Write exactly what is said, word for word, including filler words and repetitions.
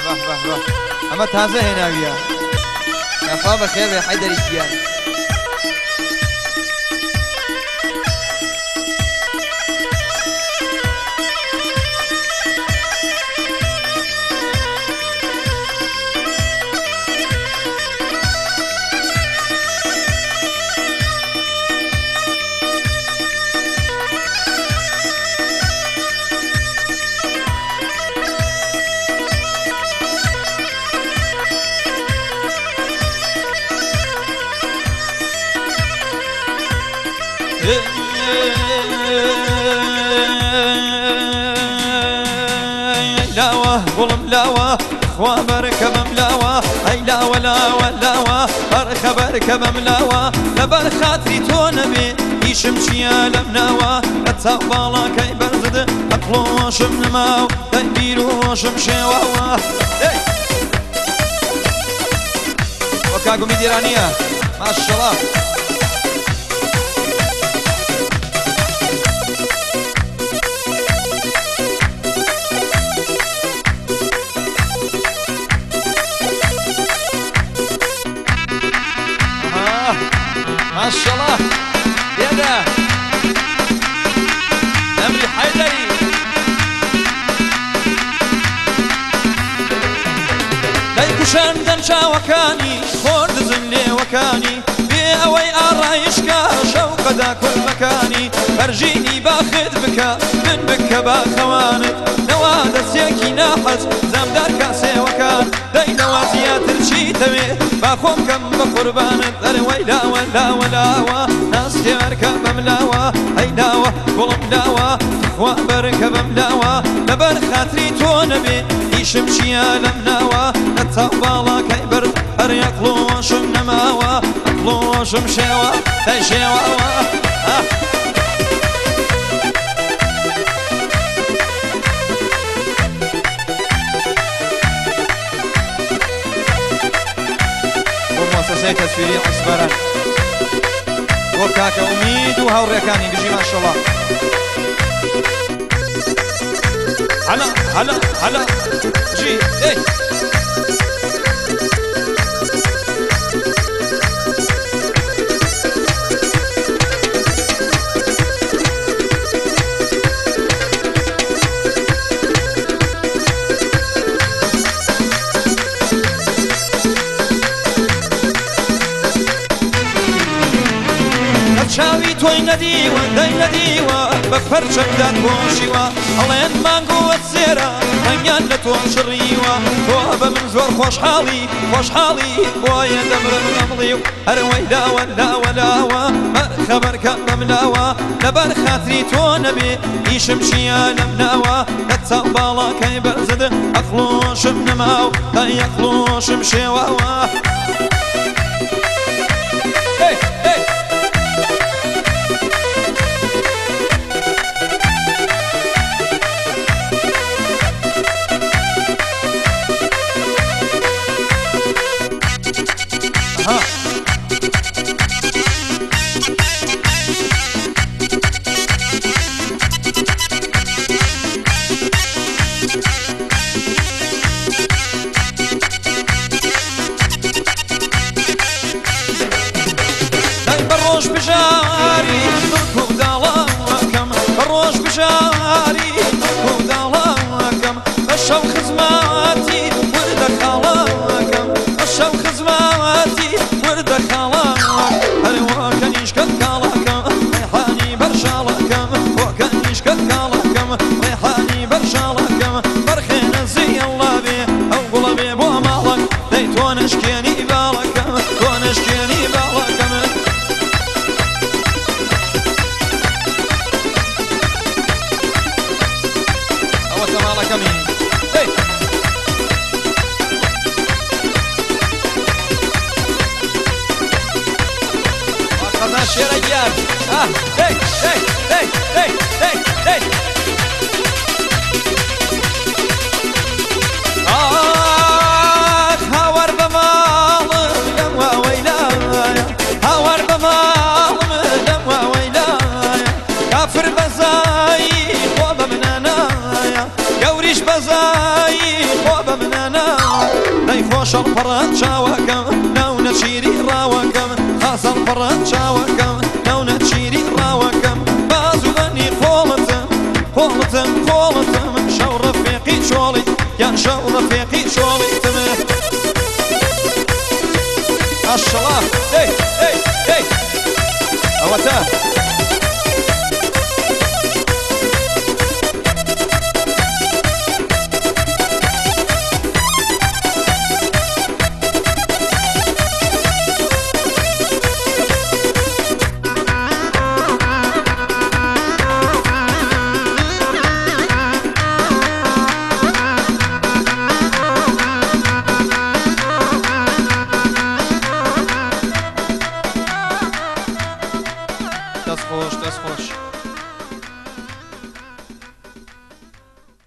بح بح بح اما تازه هنا ويا كفا بخير يا حيدر الكيان لاوة قلم لاوة اخوة بركب ملاوة اي لاوة لاوة لاوة بركة بركة ملاوة لبر خاطري تو نبي يشمشي لمناوة اتسابالا كي برزد اقلوش منماو تنبيروش مشيواوة وكاكو ميديرانية ما شاء الله ما شاء الله يا ده أمري حيدري دايكوشان دنشا وكاني خورد زلي وكاني بأوي أرايشكا شوق دا كل مكاني فرجيني باخد بكا من بكا باخوانت نواد سيكي ناحز زمدار كاسي وكان داي نوازيات رشي تمي باخوم كم بقربانت ذر ويلا ولا ولا ناس تركب ملاوة اي لاوة قلم لاوة اخوة بركب ملاوة لبر خاطري تو نبي يشمشي لمناوة نتطاولا كي برد هر يقلوش منماوة اقلوش مشيوة اي شيوة اه ومؤسسة تصويرية عصبرا وكاكا أميد وهوريكاني بيجي ما شاء الله هلا هلا هلا جي ايه شاوی توی ندیوە دەی نەدیوە بە پەرچەکدان بۆشیوە ئەڵێن مانگووەت سێرە هەنگیان لە تۆ شڕیوە تۆ بە من زۆر خۆشحاڵی خۆشحاڵی بۆیە دەمرم ئەمڵی و هەروەی لاوە لاوە لاوە خەبەرکە بەملاوە لەبەر خاتری تۆ نەبێ ئیشم شیە لەم ناوە لە باڵاکەی بەرزد ئەخلۆشم نەماو دای ئەخلۆشم شێواوە بروش بجاري دركو دالاكم بروش بجاري دركو دالاكم بشو خزماتي ورد خلاكم بشو خزماتي ورد خلاكم هل وكنيش كالكالاكم ريحاني برشالاكم وكنيش كالكالاكم ريحاني برشالاكم برخينا زي الله بي او قلبي بو مالك ديتو نشكيني بالكم تو نشكيني بالكم كمين هي أخذنا الشريان ها هي هي هي هي هي هي آه هاور بمال دم وويلايا هاور بمال دم وويلايا كافر بزاي وبمنانايا قوريش بزاي خوب من انا خۆشەڵ پەڕەت چاوەکەم ناو نەچیری ڕاوەکەم خاسەڵ پەڕەت چاوەکەم ناو نەچیری ڕاوەکەم بازوغەنی خۆڵتم خۆڵتم خۆڵتم شەو ڕەفێقی چۆڵی یان شەو ڕەفێقی چۆڵیتمە ماشەڵڵا دەی دەی دەی ئەوەتە دەست خۆش دەست خۆش